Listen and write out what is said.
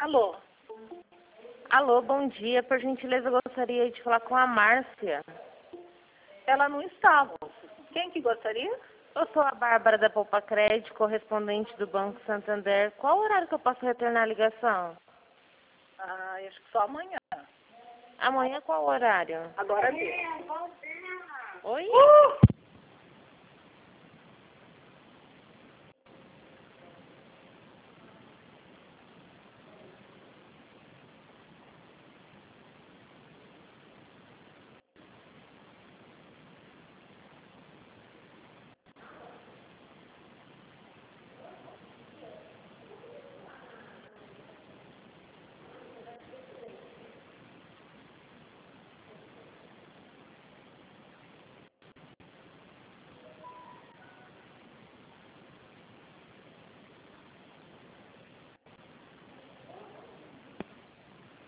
Alô? Alô, bom dia. Por gentileza, eu gostaria de falar com a Márcia. Ela não estava. Quem que gostaria? Eu sou a Bárbara da Poupa Crédito, correspondente do Banco Santander. Qual o horário que eu posso retornar a ligação? Acho que só amanhã. Amanhã qual o horário? Agora mesmo. Oi?